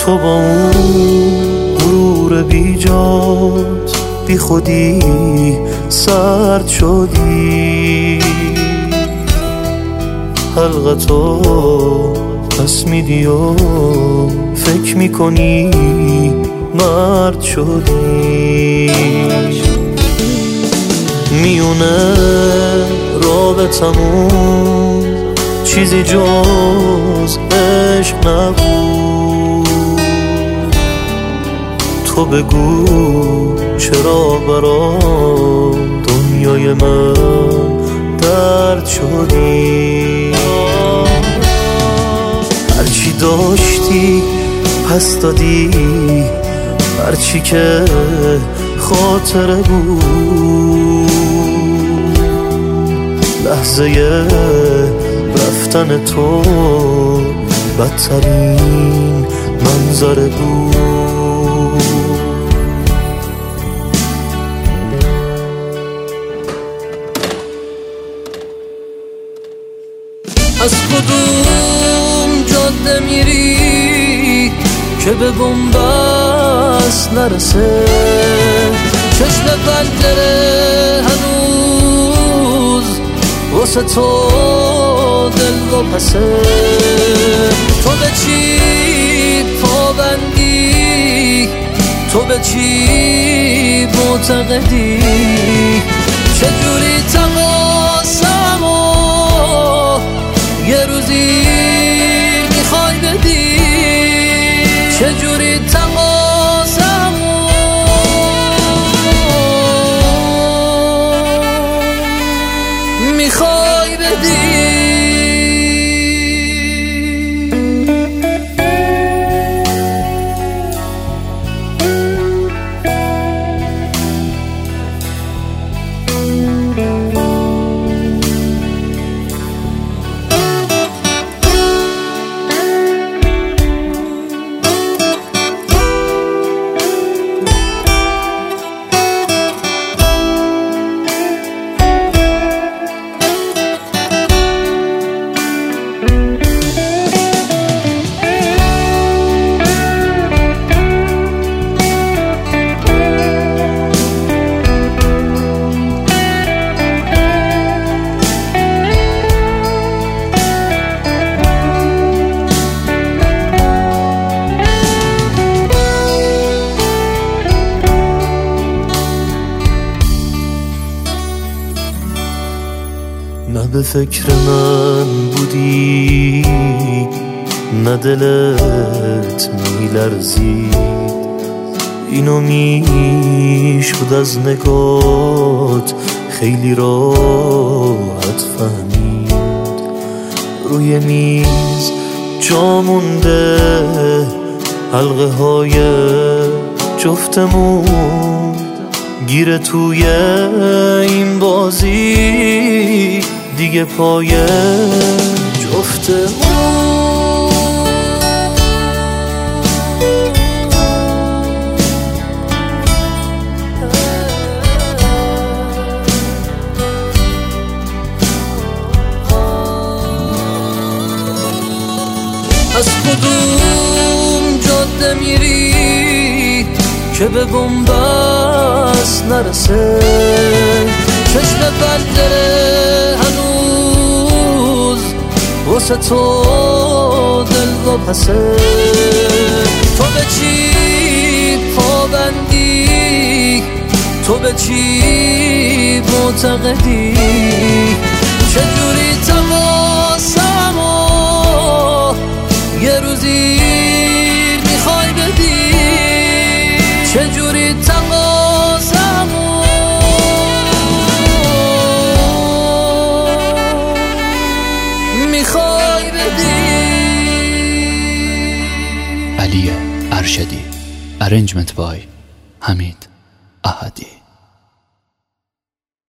تو با اون غرور بیجات بی خودی سرد شدی، حلقتو پس میدی و فکر میکنی مرد شدی. میونه رابطمون چیزی جز عشق نبود. تو بگو چرا برام دنیای من درد شدی. هرچی داشتی پس دادی، هرچی که خاطره بود، لحظه رفتن تو بدترین منظره بود. از کدوم جاده میری که به بنبست نرسه؟ چشم پنجره هنوز واسه تو دل و پسه. تو به چی پابندی؟ تو به چی معتقدی؟ چجوری تقاسمو یه روزی میخوای بدی؟ چجوری تقاسمو میخوای بدی؟ نه به فکر من بودی، نه دلت میلرزید، اینو میشد از نگات خیلی راحت فهمید. روی میز جا مونده حلقه های جفتمون، گیره توی این بازی دیگه پای جفتمون. از کدوم جاده میری که به بنبست نرسه؟ چشم پنجره هنوز واسه تو دل و پسه. تو به چی پابندی؟ تو به چی معتقدی؟ چجوری تقاسمو یه روزی میخوای بدی؟ چجوری تقاسمو میخوای بدی؟ علی ارشدی. Arrangement by حمید احدی.